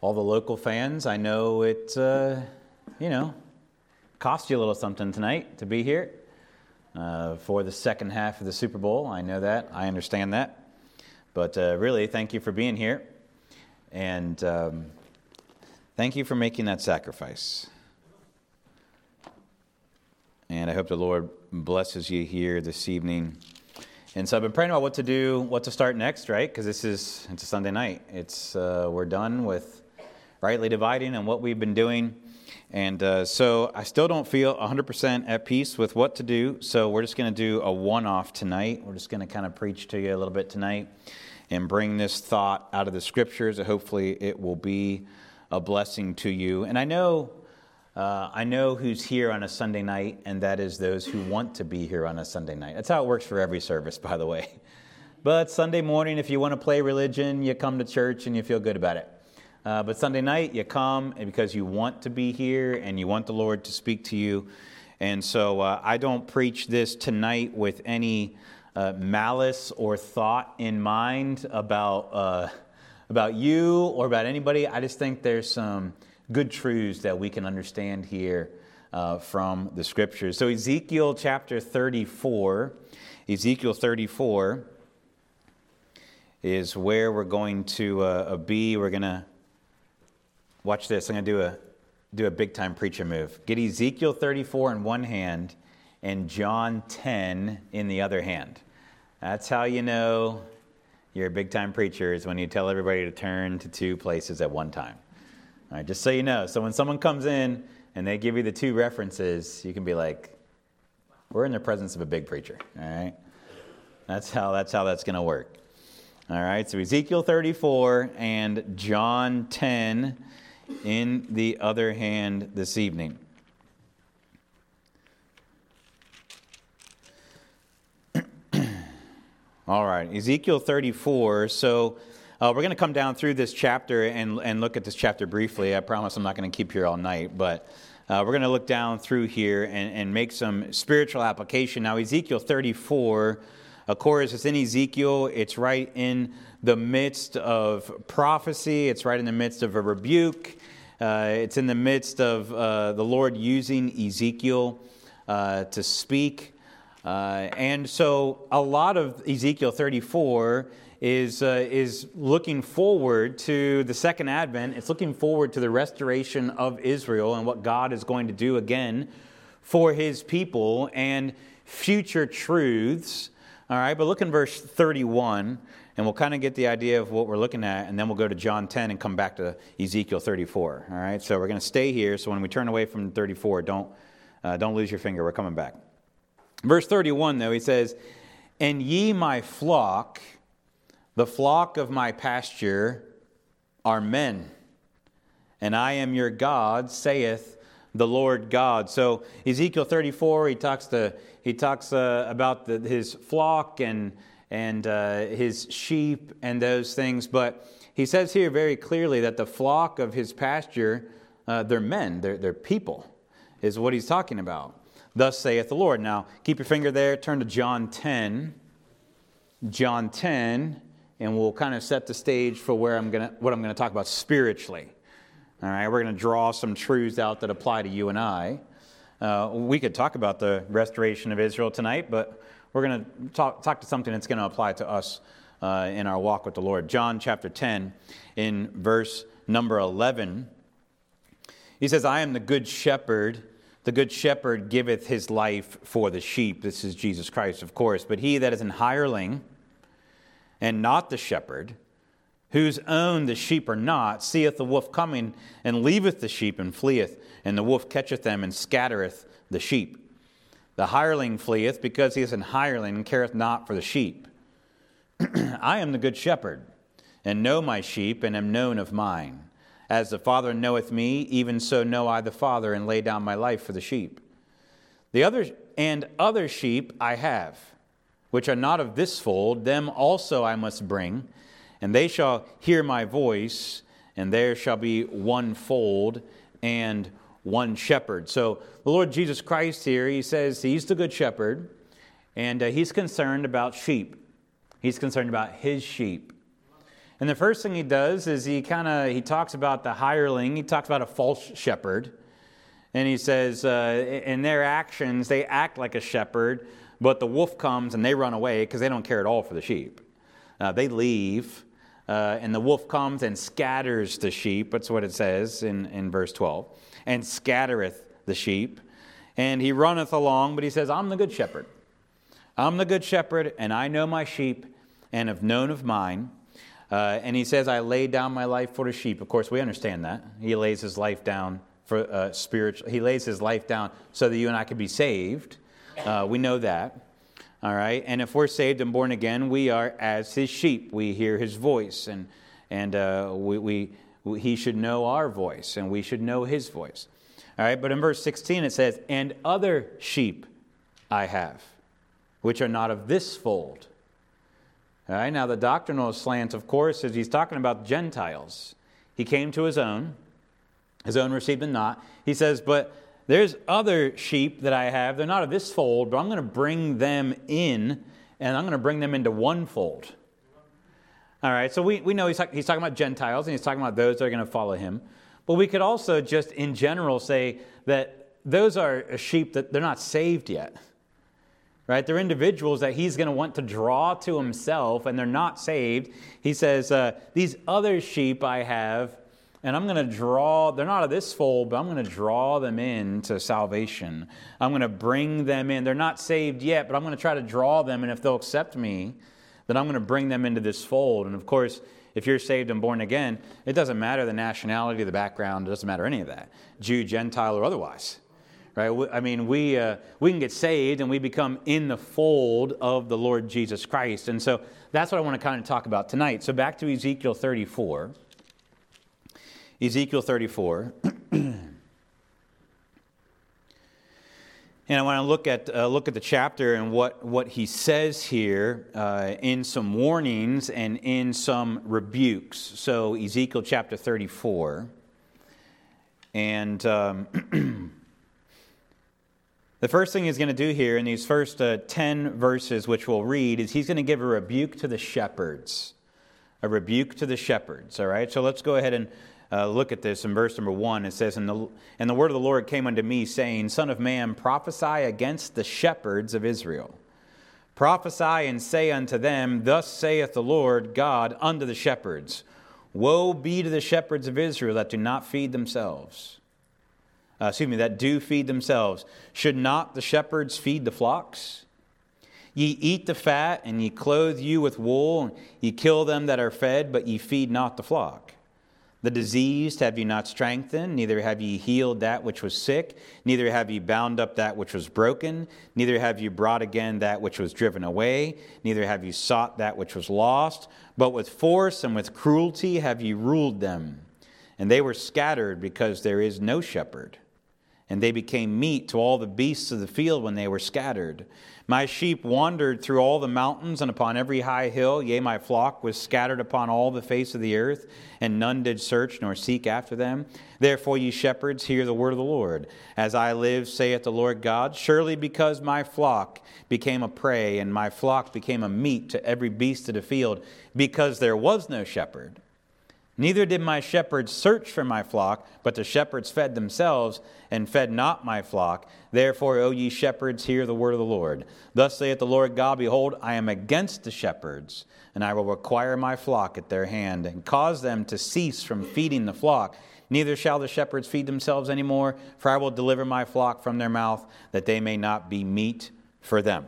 all the local fans, I know it, cost you a little something tonight to be here for the second half of the Super Bowl. I know that. I understand that. But really, thank you for being here. And thank you for making that sacrifice. And I hope the Lord blesses you here this evening. And so I've been praying about what to do, what to start next, right? Because it's a Sunday night. We're done with rightly dividing and what we've been doing. And so I still don't feel 100% at peace with what to do. So we're just going to do a one-off tonight. We're just going to kind of preach to you a little bit tonight and bring this thought out of the Scriptures. And hopefully it will be a blessing to you. And I know who's here on a Sunday night, and that is those who want to be here on a Sunday night. That's how it works for every service, by the way. But Sunday morning, if you want to play religion, you come to church and you feel good about it. But Sunday night, you come because you want to be here and you want the Lord to speak to you. And so I don't preach this tonight with any malice or thought in mind about you or about anybody. I just think there's some good truths that we can understand here from the Scriptures. So Ezekiel chapter 34, Ezekiel 34 is where we're going to be. We're going to, watch this, I'm going to do a big time preacher move. Get Ezekiel 34 in one hand and John 10 in the other hand. That's how you know you're a big time preacher, is when you tell everybody to turn to two places at one time. All right, just so you know. So when someone comes in and they give you the two references, you can be like, we're in the presence of a big preacher. All right? That's how that's going to work. All right, so Ezekiel 34 and John 10 in the other hand this evening. All right, Ezekiel 34. So we're going to come down through this chapter and look at this chapter briefly. I promise I'm not going to keep you here all night, but we're going to look down through here and make some spiritual application. Now, Ezekiel 34, of course, it's in Ezekiel. It's right in the midst of prophecy. It's right in the midst of a rebuke. It's in the midst of the Lord using Ezekiel to speak. And so a lot of Ezekiel 34 is looking forward to the second advent. It's looking forward to the restoration of Israel and what God is going to do again for His people and future truths. All right, but look in verse 31, and we'll kind of get the idea of what we're looking at, and then we'll go to John 10 and come back to Ezekiel 34. All right, so we're going to stay here, so when we turn away from 34, don't lose your finger. We're coming back. Verse 31, though, he says, "And ye, my flock, the flock of my pasture, are men, and I am your God, saith the Lord God." So Ezekiel 34, he talks about his flock and his sheep and those things. But he says here very clearly that the flock of his pasture, they're men, they're people, is what he's talking about. Thus saith the Lord. Now, keep your finger there. Turn to John 10. John 10, and we'll kind of set the stage for what I'm going to talk about spiritually. All right, we're going to draw some truths out that apply to you and I. We could talk about the restoration of Israel tonight, but we're going to talk to something that's going to apply to us in our walk with the Lord. John chapter 10, in verse number 11, he says, "I am the good shepherd. The good shepherd giveth his life for the sheep." This is Jesus Christ, of course. "But he that is an hireling, and not the shepherd, whose own the sheep are not, seeth the wolf coming, and leaveth the sheep, and fleeth. And the wolf catcheth them, and scattereth the sheep. The hireling fleeth, because he is an hireling, and careth not for the sheep. I am the good shepherd, and know my sheep, and am known of mine. As the Father knoweth me, even so know I the Father, and lay down my life for the sheep. Other sheep I have, which are not of this fold, them also I must bring, and they shall hear my voice, and there shall be one fold and one shepherd." So the Lord Jesus Christ here, he says he's the good shepherd, and he's concerned about sheep. He's concerned about his sheep. And the first thing he does is he talks about the hireling. He talks about a false shepherd. And he says, in their actions, they act like a shepherd, but the wolf comes and they run away because they don't care at all for the sheep. They leave, and the wolf comes and scatters the sheep. That's what it says in verse 12. And scattereth the sheep. And he runneth along, but he says, I'm the good shepherd. I'm the good shepherd, and I know my sheep, and have known of mine. And he says, I lay down my life for the sheep. Of course, we understand that. He lays his life down for spiritual. He lays his life down so that you and I could be saved. We know that. All right. And if we're saved and born again, we are as his sheep. We hear his voice, and he should know our voice, and we should know his voice. All right. But in verse 16 it says, and other sheep I have, which are not of this fold. All right, now the doctrinal slant, of course, is he's talking about Gentiles. He came to his own received him not. He says, but there's other sheep that I have. They're not of this fold, but I'm going to bring them in, and I'm going to bring them into one fold. All right, so we know he's talking about Gentiles, and he's talking about those that are going to follow him. But we could also just in general say that those are a sheep that they're not saved yet. Right? They're individuals that he's going to want to draw to himself, and they're not saved. He says, these other sheep I have, and I'm going to draw, they're not of this fold, but I'm going to draw them into salvation. I'm going to bring them in. They're not saved yet, but I'm going to try to draw them, and if they'll accept me, then I'm going to bring them into this fold. And of course, if you're saved and born again, it doesn't matter the nationality, the background, it doesn't matter any of that, Jew, Gentile, or otherwise. Right? I mean, we can get saved and we become in the fold of the Lord Jesus Christ. And so that's what I want to kind of talk about tonight. So back to Ezekiel 34. Ezekiel 34. And I want to look at the chapter and what he says here in some warnings and in some rebukes. So Ezekiel chapter 34. And the first thing he's going to do here in these first 10 verses, which we'll read, is he's going to give a rebuke to the shepherds. A rebuke to the shepherds, all right? So let's go ahead and look at this in verse number 1. It says, And the word of the Lord came unto me, saying, Son of man, prophesy against the shepherds of Israel. Prophesy and say unto them, Thus saith the Lord God unto the shepherds, Woe be to the shepherds of Israel that do not feed themselves. That do feed themselves. Should not the shepherds feed the flocks? Ye eat the fat, and ye clothe you with wool, and ye kill them that are fed, but ye feed not the flock. The diseased have ye not strengthened, neither have ye healed that which was sick, neither have ye bound up that which was broken, neither have ye brought again that which was driven away, neither have ye sought that which was lost, but with force and with cruelty have ye ruled them. And they were scattered because there is no shepherd. And they became meat to all the beasts of the field when they were scattered. My sheep wandered through all the mountains and upon every high hill. Yea, my flock was scattered upon all the face of the earth, and none did search nor seek after them. Therefore, ye shepherds, hear the word of the Lord. As I live, saith the Lord God, surely because my flock became a prey, and my flock became a meat to every beast of the field, because there was no shepherd. Neither did my shepherds search for my flock, but the shepherds fed themselves, and fed not my flock. Therefore, O ye shepherds, hear the word of the Lord. Thus saith the Lord God, Behold, I am against the shepherds, and I will require my flock at their hand, and cause them to cease from feeding the flock. Neither shall the shepherds feed themselves any more, for I will deliver my flock from their mouth, that they may not be meat for them.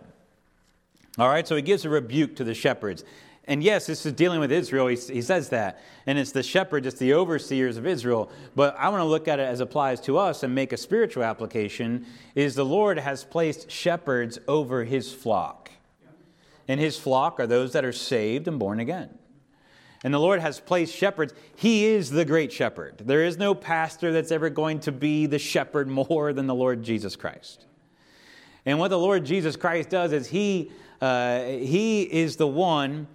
All right, so he gives a rebuke to the shepherds. And yes, this is dealing with Israel. He says that. And it's the shepherds, it's the overseers of Israel. But I want to look at it as applies to us and make a spiritual application, is the Lord has placed shepherds over his flock. And his flock are those that are saved and born again. And the Lord has placed shepherds. He is the great shepherd. There is no pastor that's ever going to be the shepherd more than the Lord Jesus Christ. And what the Lord Jesus Christ does is he is the one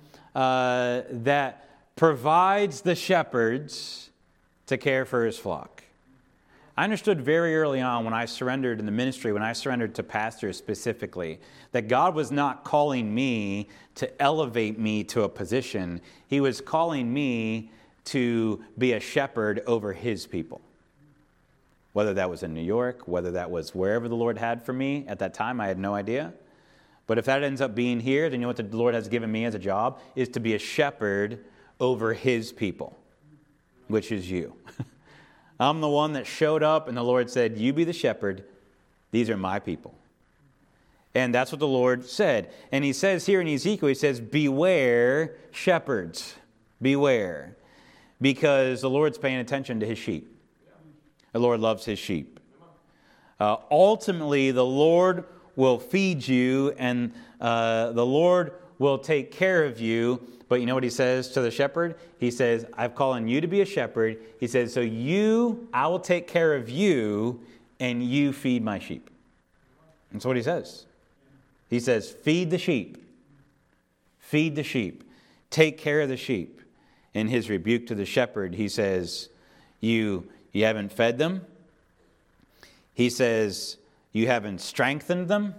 that provides the shepherds to care for his flock. I understood very early on when I surrendered in the ministry, when I surrendered to pastors specifically, that God was not calling me to elevate me to a position. He was calling me to be a shepherd over his people. Whether that was in New York, whether that was wherever the Lord had for me at that time, I had no idea. But if that ends up being here, then you know what the Lord has given me as a job is to be a shepherd over his people, which is you. I'm the one that showed up and the Lord said, you be the shepherd. These are my people. And that's what the Lord said. And he says here in Ezekiel, he says, beware shepherds. Beware. Because the Lord's paying attention to his sheep. The Lord loves his sheep. Ultimately, the Lord will feed you and the Lord will take care of you. But you know what he says to the shepherd? He says, I'm calling you to be a shepherd. He says, so I will take care of you and you feed my sheep. That's what he says. He says, feed the sheep. Feed the sheep. Take care of the sheep. In his rebuke to the shepherd, he says, you haven't fed them. He says, you haven't strengthened them.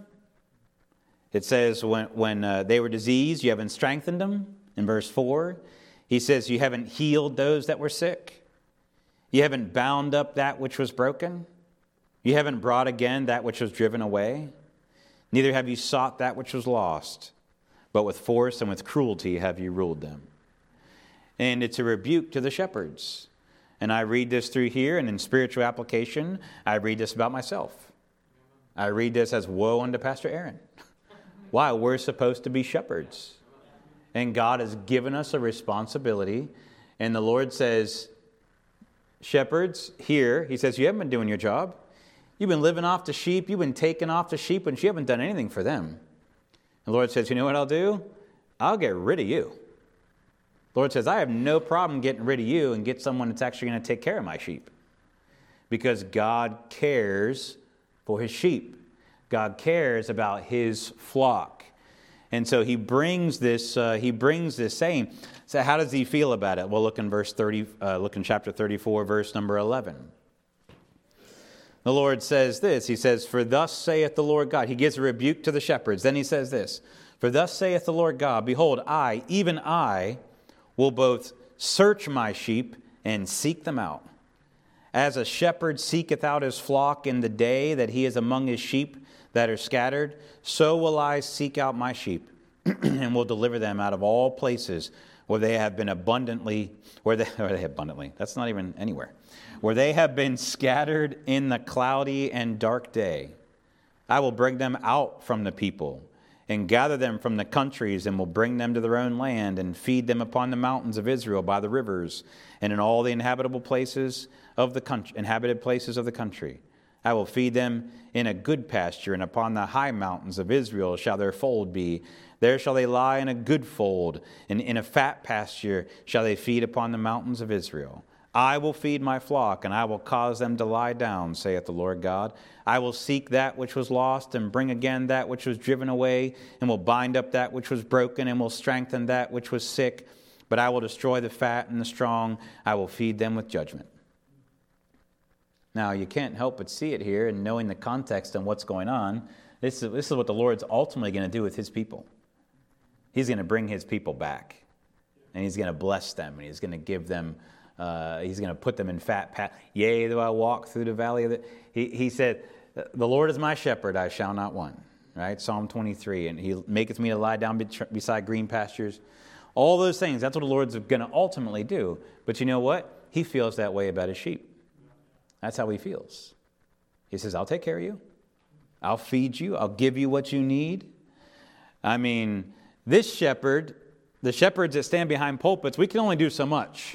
It says when they were diseased, you haven't strengthened them. In verse 4, he says, you haven't healed those that were sick. You haven't bound up that which was broken. You haven't brought again that which was driven away. Neither have you sought that which was lost, but with force and with cruelty have you ruled them. And it's a rebuke to the shepherds. And I read this through here, and in spiritual application, I read this about myself. I read this as woe unto Pastor Aaron. Why? We're supposed to be shepherds. And God has given us a responsibility. And the Lord says, shepherds, here, he says, you haven't been doing your job. You've been living off the sheep. You've been taking off the sheep, and you haven't done anything for them. The Lord says, you know what I'll do? I'll get rid of you. The Lord says, I have no problem getting rid of you and get someone that's actually going to take care of my sheep. Because God cares for his sheep. God cares about his flock. And so he brings this saying. So how does he feel about it? Well, look in chapter 34, verse number 11. The Lord says this. He says, for thus saith the Lord God. He gives a rebuke to the shepherds. Then he says this. For thus saith the Lord God, behold, I, even I, will both search my sheep and seek them out. As a shepherd seeketh out his flock in the day that he is among his sheep that are scattered, so will I seek out my sheep and will deliver them out of all places where they have been that's not even anywhere, where they have been scattered in the cloudy and dark day. I will bring them out from the people and gather them from the countries, and will bring them to their own land, and feed them upon the mountains of Israel by the rivers, and in all the inhabited places of the country. I will feed them in a good pasture, and upon the high mountains of Israel shall their fold be. There shall they lie in a good fold, and in a fat pasture shall they feed upon the mountains of Israel. I will feed my flock, and I will cause them to lie down, saith the Lord God. I will seek that which was lost, and bring again that which was driven away, and will bind up that which was broken, and will strengthen that which was sick. But I will destroy the fat and the strong. I will feed them with judgment. Now, you can't help but see it here, and knowing the context and what's going on, this is what the Lord's ultimately going to do with his people. He's going to bring his people back, and he's going to bless them, and he's going to give them he's going to put them in fat pat. Yea, though I walk through the valley of the... He said, the Lord is my shepherd, I shall not want. Right? Psalm 23. And he maketh me to lie down beside green pastures. All those things, that's what the Lord's going to ultimately do. But you know what? He feels that way about his sheep. That's how he feels. He says, I'll take care of you. I'll feed you. I'll give you what you need. I mean, this shepherd, the shepherds that stand behind pulpits, we can only do so much.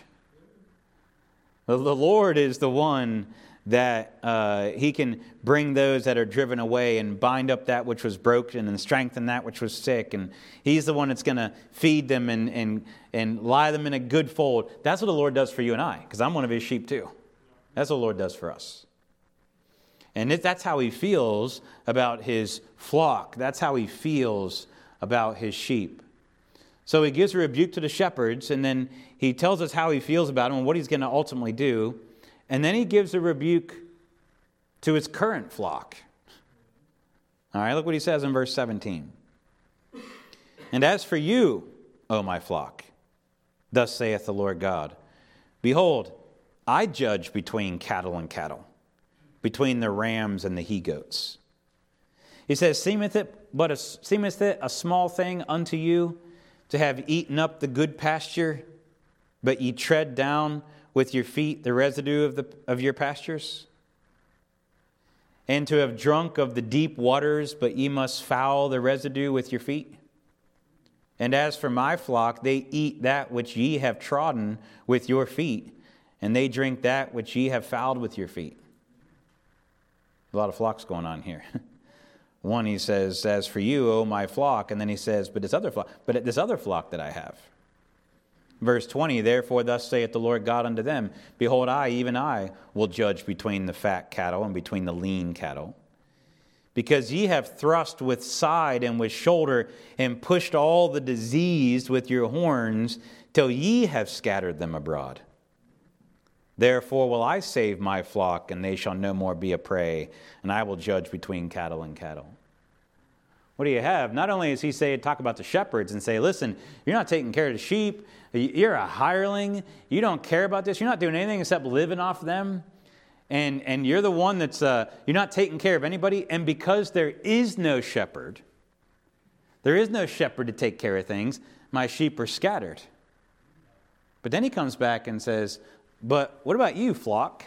The Lord is the one that he can bring those that are driven away and bind up that which was broken and strengthen that which was sick. And he's the one that's going to feed them and lie them in a good fold. That's what the Lord does for you and I, because I'm one of his sheep too. That's what the Lord does for us. And that's how he feels about his flock. That's how he feels about his sheep. So he gives a rebuke to the shepherds, and then he tells us how he feels about them and what he's going to ultimately do. And then he gives a rebuke to his current flock. All right, look what he says in verse 17. And as for you, O my flock, thus saith the Lord God, behold, I judge between cattle and cattle, between the rams and the he-goats. He says, seemeth it a small thing unto you to have eaten up the good pasture, but ye tread down with your feet the residue of your pastures? And to have drunk of the deep waters, but ye must foul the residue with your feet? And as for my flock, they eat that which ye have trodden with your feet, and they drink that which ye have fouled with your feet. A lot of flocks going on here. One, he says, as for you, O my flock, and then he says, but this other flock that I have. Verse 20, therefore thus saith the Lord God unto them, behold, I, even I, will judge between the fat cattle and between the lean cattle. Because ye have thrust with side and with shoulder, and pushed all the diseased with your horns, till ye have scattered them abroad. Therefore will I save my flock, and they shall no more be a prey, and I will judge between cattle and cattle. What do you have? Not only does he talk about the shepherds and say, listen, you're not taking care of the sheep, you're a hireling, you don't care about this, you're not doing anything except living off them. And you're the one that's, you're not taking care of anybody. And because there is no shepherd to take care of things, my sheep are scattered. But then he comes back and says, but what about you, flock?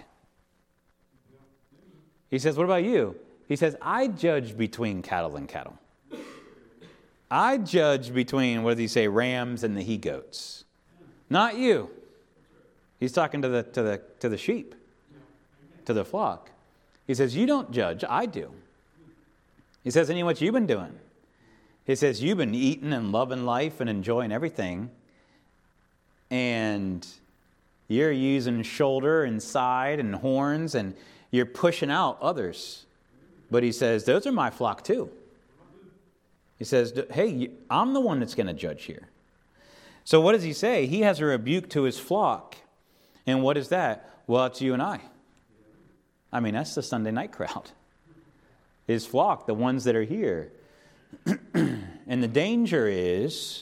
He says, what about you? He says, I judge between cattle and cattle. I judge between, what does he say, rams and the he-goats. Not you. He's talking to the sheep. To the flock. He says, you don't judge, I do. He says, and what you've been doing? He says, you've been eating and loving life and enjoying everything. And you're using shoulder and side and horns and you're pushing out others. But he says, those are my flock too. He says, hey, I'm the one that's going to judge here. So what does he say? He has a rebuke to his flock. And what is that? Well, it's you and I. I mean, that's the Sunday night crowd. His flock, the ones that are here. And the danger is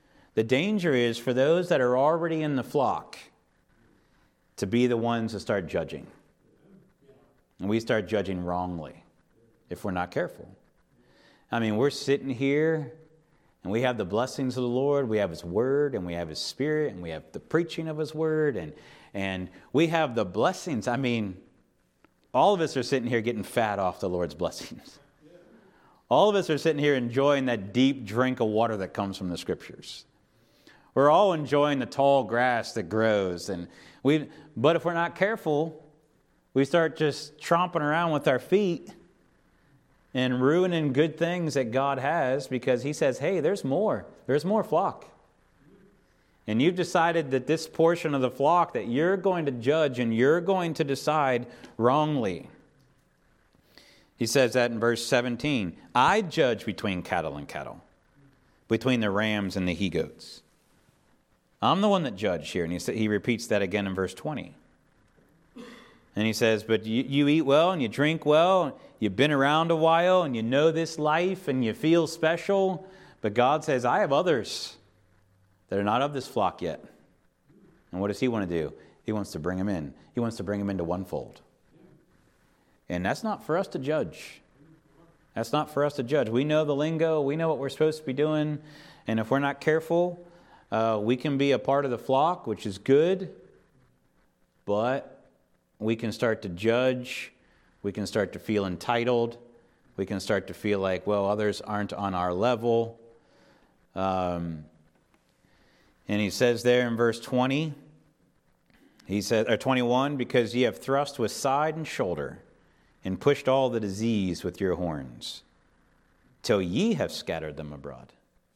for those that are already in the flock to be the ones that start judging. And we start judging wrongly if we're not careful. I mean, we're sitting here and we have the blessings of the Lord. We have His Word and we have His Spirit and we have the preaching of His Word and we have the blessings. I mean, all of us are sitting here getting fat off the Lord's blessings. All of us are sitting here enjoying that deep drink of water that comes from the Scriptures. We're all enjoying the tall grass that grows. But if we're not careful, we start just tromping around with our feet and ruining good things that God has because He says, hey, there's more. There's more flock. And you've decided that this portion of the flock that you're going to judge and you're going to decide wrongly. He says that in verse 17. I judge between cattle and cattle, between the rams and the he-goats. I'm the one that judged here. And he repeats that again in verse 20. And he says, but you eat well and you drink well. You've been around a while and you know this life and you feel special. But God says, I have others that are not of this flock yet. And what does He want to do? He wants to bring them in. He wants to bring them into one fold. And that's not for us to judge. That's not for us to judge. We know the lingo. We know what we're supposed to be doing. And if we're not careful, we can be a part of the flock, which is good. But we can start to judge. We can start to feel entitled. We can start to feel like, well, others aren't on our level. And he says there in verse 20, he says, or 21, because ye have thrust with side and shoulder, and pushed all the disease with your horns, till ye have scattered them abroad.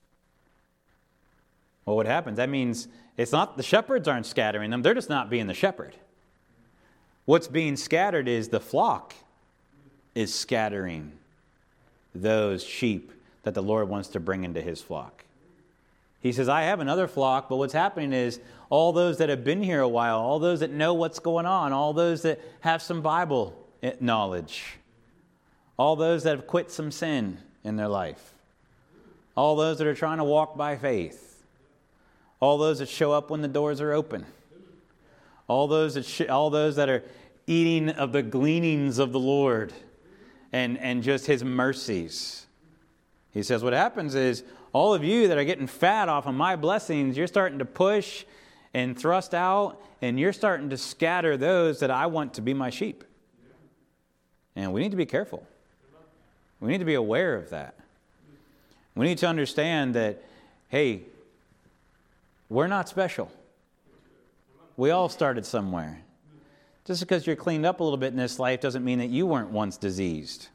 Well, what happens? That means it's not the shepherds aren't scattering them, they're just not being the shepherd. What's being scattered is the flock is scattering those sheep that the Lord wants to bring into His flock. He says, I have another flock, but what's happening is all those that have been here a while, all those that know what's going on, all those that have some Bible knowledge. All those that have quit some sin in their life. All those that are trying to walk by faith. All those that show up when the doors are open. All those that are eating of the gleanings of the Lord and just His mercies. He says what happens is all of you that are getting fat off of my blessings, you're starting to push and thrust out, and you're starting to scatter those that I want to be my sheep. And we need to be careful. We need to be aware of that. We need to understand that, hey, we're not special. We all started somewhere. Just because you're cleaned up a little bit in this life doesn't mean that you weren't once diseased.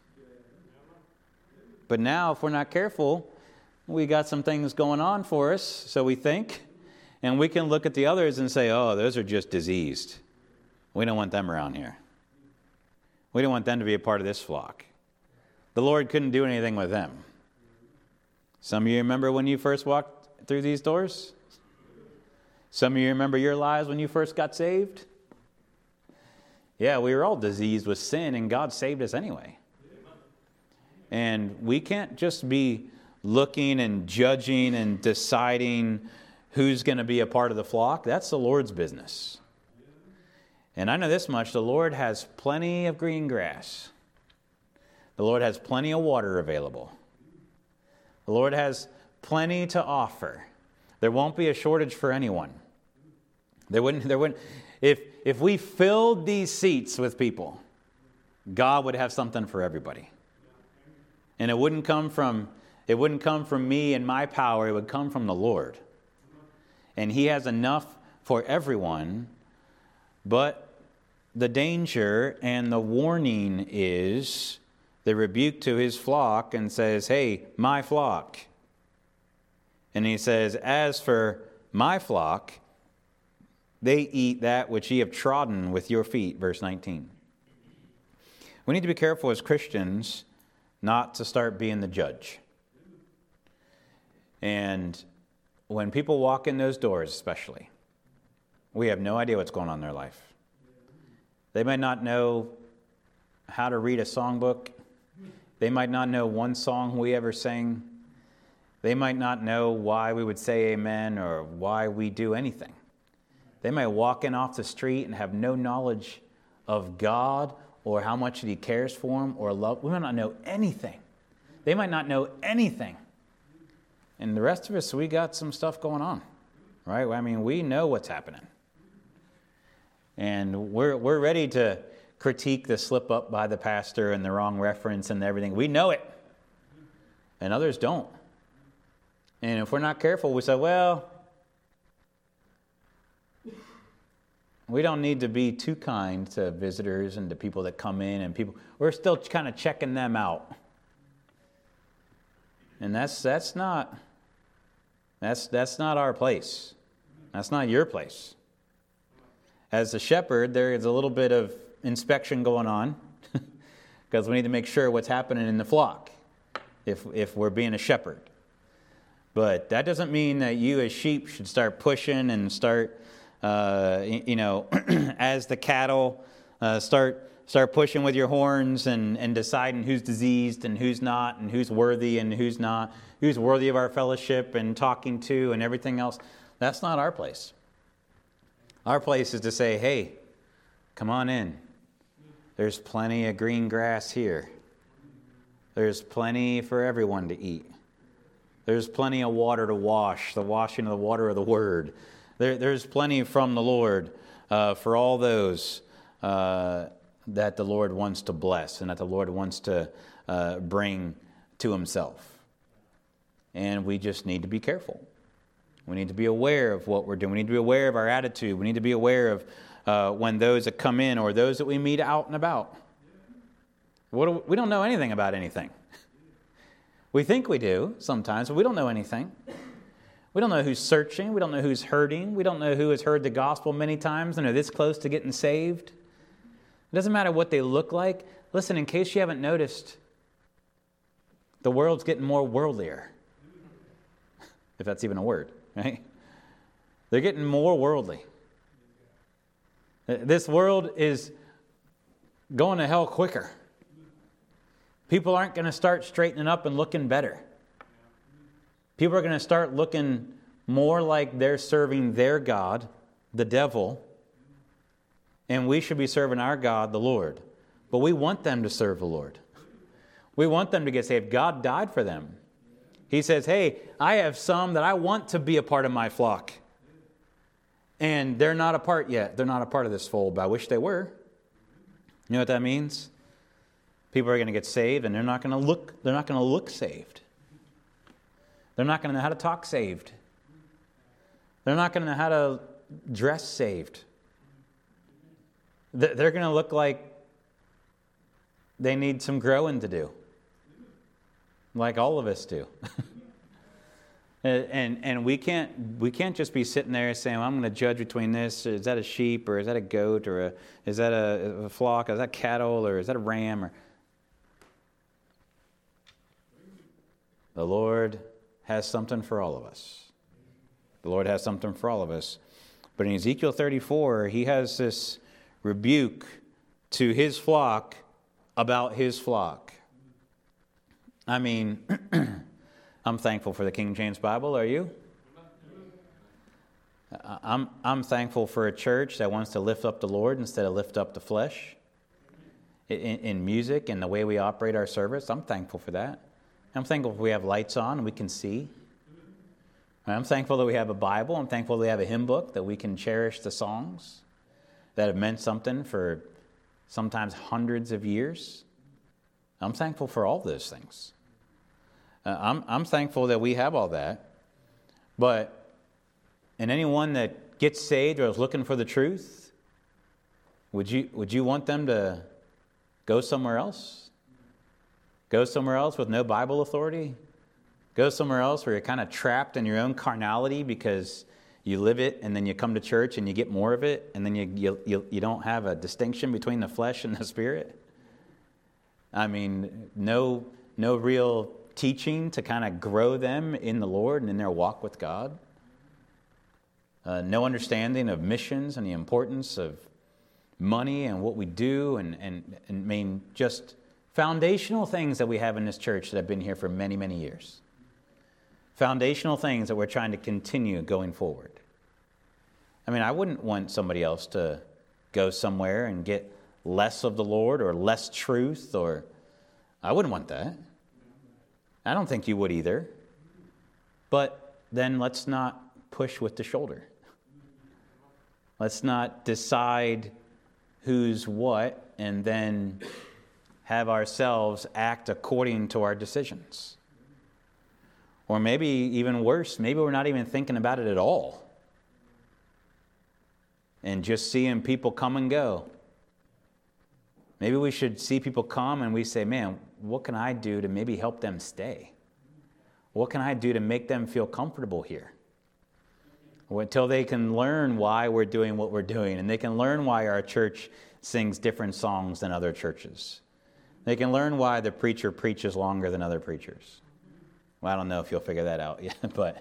But now, if we're not careful, we got some things going on for us, so we think, and we can look at the others and say, oh, those are just diseased. We don't want them around here. We don't want them to be a part of this flock. The Lord couldn't do anything with them. Some of you remember when you first walked through these doors? Some of you remember your lives when you first got saved? Yeah, we were all diseased with sin, and God saved us anyway. And we can't just be looking and judging and deciding who's going to be a part of the flock. That's the Lord's business. And I know this much, the Lord has plenty of green grass. The Lord has plenty of water available. The Lord has plenty to offer. There won't be a shortage for anyone. There wouldn't. If we filled these seats with people, God would have something for everybody. And it wouldn't come from me and my power, it would come from the Lord. And He has enough for everyone, but the danger and the warning is the rebuke to His flock and says, hey, my flock. And He says, as for my flock, they eat that which ye have trodden with your feet, verse 19. We need to be careful as Christians not to start being the judge. And when people walk in those doors especially, we have no idea what's going on in their life. They might not know how to read a songbook. They might not know one song we ever sang. They might not know why we would say amen or why we do anything. They might walk in off the street and have no knowledge of God or how much He cares for them or love. We might not know anything. They might not know anything. And the rest of us, we got some stuff going on, right? I mean, we know what's happening. And we're ready to critique the slip up by the pastor and the wrong reference and everything. We know it. And others don't. And if we're not careful, we say, well, we don't need to be too kind to visitors and to people that come in and people. We're still kind of checking them out. And that's not our place. That's not your place. As a shepherd, there is a little bit of inspection going on because we need to make sure what's happening in the flock if we're being a shepherd. But that doesn't mean that you as sheep should start pushing and start, as the cattle, start pushing with your horns and deciding who's diseased and who's not and who's worthy and who's not, who's worthy of our fellowship and talking to and everything else. That's not our place. Our place is to say, hey, come on in. There's plenty of green grass here. There's plenty for everyone to eat. There's plenty of water to wash, the washing of the water of the Word. There's plenty from the Lord for all those that the Lord wants to bless and that the Lord wants to bring to Himself. And we just need to be careful. We need to be aware of what we're doing. We need to be aware of our attitude. We need to be aware of when those that come in or those that we meet out and about. We don't know anything about anything. We think we do sometimes, but we don't know anything. We don't know who's searching. We don't know who's hurting. We don't know who has heard the gospel many times and are this close to getting saved. It doesn't matter what they look like. Listen, in case you haven't noticed, the world's getting more worldlier. If that's even a word, right? They're getting more worldly. This world is going to hell quicker. People aren't going to start straightening up and looking better. People are going to start looking more like they're serving their God, the devil, and we should be serving our God, the Lord. But we want them to serve the Lord. We want them to get saved. God died for them. He says, hey, I have some that I want to be a part of my flock. And they're not a part yet. They're not a part of this fold, but I wish they were. You know what that means? People are going to get saved, and they're not going to look saved. They're not going to know how to talk saved. They're not going to know how to dress saved. They're going to look like they need some growing to do, like all of us do. And we can't just be sitting there saying, well, I'm going to judge between this. Is that a sheep, or is that a goat, or is that a flock? Is that cattle, or is that a ram? Or the Lord has something for all of us. The Lord has something for all of us. But in Ezekiel 34, he has this rebuke to his flock about his flock. I mean, I'm thankful for the King James Bible. Are you? I'm thankful for a church that wants to lift up the Lord instead of lift up the flesh. In music and the way we operate our service, I'm thankful for that. I'm thankful we have lights on and we can see. I'm thankful that we have a Bible. I'm thankful that we have a hymn book, that we can cherish the songs that have meant something for sometimes hundreds of years. I'm thankful for all those things. I'm thankful that we have all that. And anyone that gets saved or is looking for the truth, would you want them to go somewhere else? Go somewhere else with no Bible authority? Go somewhere else where you're kind of trapped in your own carnality because you live it and then you come to church and you get more of it and then you don't have a distinction between the flesh and the spirit? I mean, no real teaching to kind of grow them in the Lord and in their walk with God. No understanding of missions and the importance of money and what we do and I mean, just foundational things that we have in this church that have been here for many, many years. Foundational things that we're trying to continue going forward. I mean, I wouldn't want somebody else to go somewhere and get less of the Lord or less truth, or I wouldn't want that. I don't think you would either. But then let's not push with the shoulder. Let's not decide who's what and then have ourselves act according to our decisions. Or maybe even worse, maybe we're not even thinking about it at all. And just seeing people come and go. Maybe we should see people come and we say, man, what can I do to maybe help them stay? What can I do to make them feel comfortable here? Until they can learn why we're doing what we're doing, and they can learn why our church sings different songs than other churches. They can learn why the preacher preaches longer than other preachers. Well, I don't know if you'll figure that out yet, but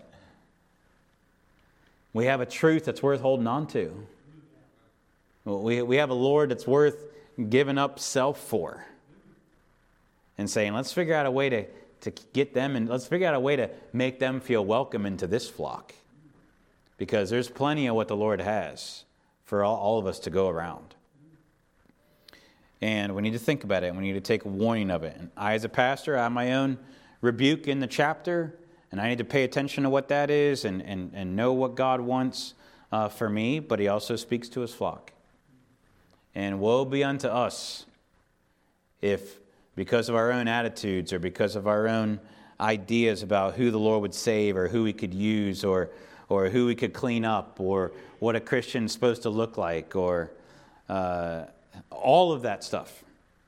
we have a truth that's worth holding on to. We have a Lord that's worth giving up self for. And saying, let's figure out a way to get them, and let's figure out a way to make them feel welcome into this flock. Because there's plenty of what the Lord has for all of us to go around. And we need to think about it, and we need to take warning of it. And I, as a pastor, I have my own rebuke in the chapter, and I need to pay attention to what that is and know what God wants for me, but he also speaks to his flock. And woe be unto us if, because of our own attitudes or because of our own ideas about who the Lord would save or who he could use or who we could clean up or what a Christian's supposed to look like or all of that stuff.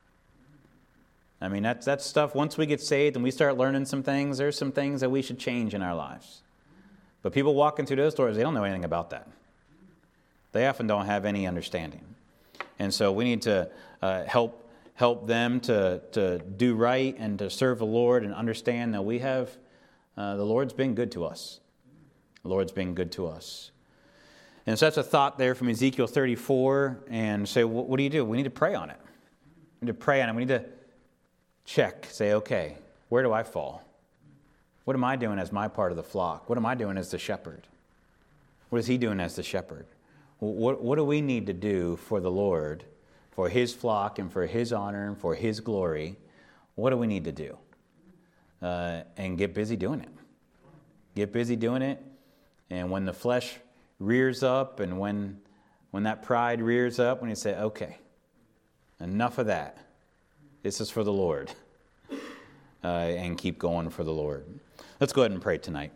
I mean, that's stuff, once we get saved and we start learning some things, there's some things that we should change in our lives. But people walking through those doors, they don't know anything about that. They often don't have any understanding. And so we need to help them to do right and to serve the Lord and understand that we have, the Lord's been good to us. The Lord's been good to us. And so that's a thought there from Ezekiel 34. And say, what do? We need to pray on it. We need to pray on it. We need to check, say, okay, where do I fall? What am I doing as my part of the flock? What am I doing as the shepherd? What is he doing as the shepherd? What do we need to do for the Lord, for his flock and for his honor and for his glory? What do we need to do? And get busy doing it. Get busy doing it. And when the flesh rears up and when that pride rears up, when you say, okay, enough of that. This is for the Lord. And keep going for the Lord. Let's go ahead and pray tonight.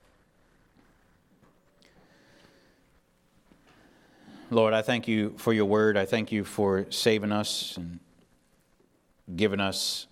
Lord, I thank you for your word. I thank you for saving us and giving us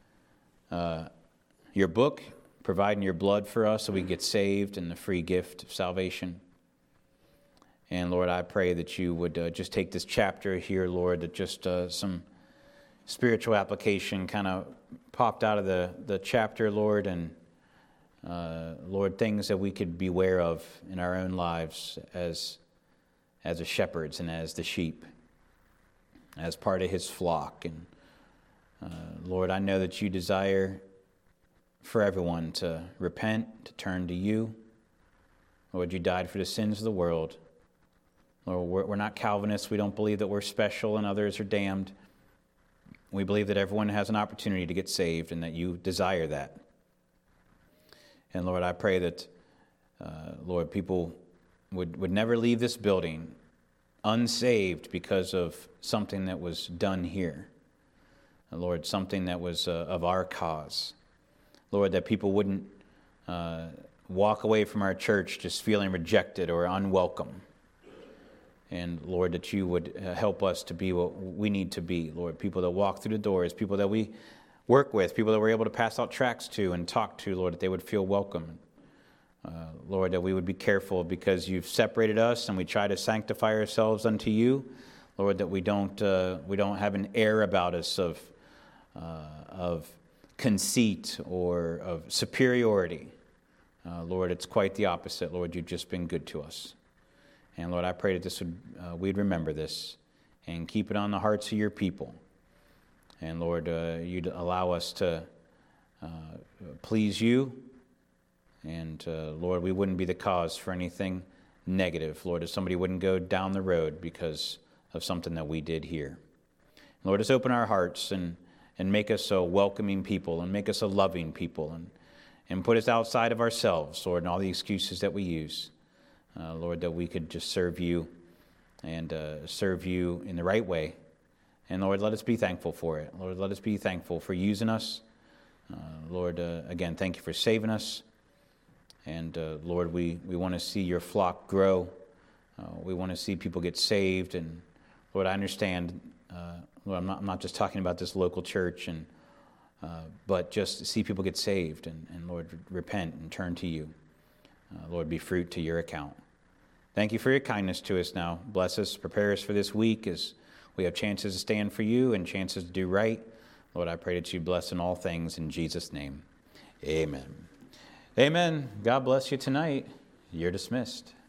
your book, providing your blood for us so we get saved and the free gift of salvation. And Lord, I pray that you would just take this chapter here, Lord, that just some spiritual application kind of popped out of the chapter, Lord, and Lord, things that we could beware of in our own lives as the shepherds and as the sheep, as part of his flock. And Lord, I know that you desire for everyone to repent, to turn to you. Lord, you died for the sins of the world. Lord, we're not Calvinists. We don't believe that we're special and others are damned. We believe that everyone has an opportunity to get saved and that you desire that. And Lord, I pray that, Lord, people would never leave this building unsaved because of something that was done here. Lord, something that was of our cause. Lord, that people wouldn't walk away from our church just feeling rejected or unwelcome. And Lord, that you would help us to be what we need to be, Lord. People that walk through the doors, people that we work with, people that we're able to pass out tracts to and talk to, Lord, that they would feel welcome. Lord, that we would be careful because you've separated us and we try to sanctify ourselves unto you. Lord, that we don't have an air about us of conceit or of superiority. Lord, it's quite the opposite. Lord, you've just been good to us. And Lord, I pray that we'd remember this and keep it on the hearts of your people. And Lord, you'd allow us to please you. And Lord, we wouldn't be the cause for anything negative. Lord, if somebody wouldn't go down the road because of something that we did here. Lord, just open our hearts and make us a welcoming people and make us a loving people and put us outside of ourselves, Lord, and all the excuses that we use. Lord, that we could just serve you and serve you in the right way. And Lord, let us be thankful for it. Lord, let us be thankful for using us. Lord, again, thank you for saving us. And Lord, we want to see your flock grow. We want to see people get saved. And Lord, I understand, Lord, I'm not just talking about this local church, but just to see people get saved and Lord, repent and turn to you. Lord, be fruit to your account. Thank you for your kindness to us now. Bless us, prepare us for this week as we have chances to stand for you and chances to do right. Lord, I pray that you bless in all things in Jesus' name. Amen. Amen. God bless you tonight. You're dismissed.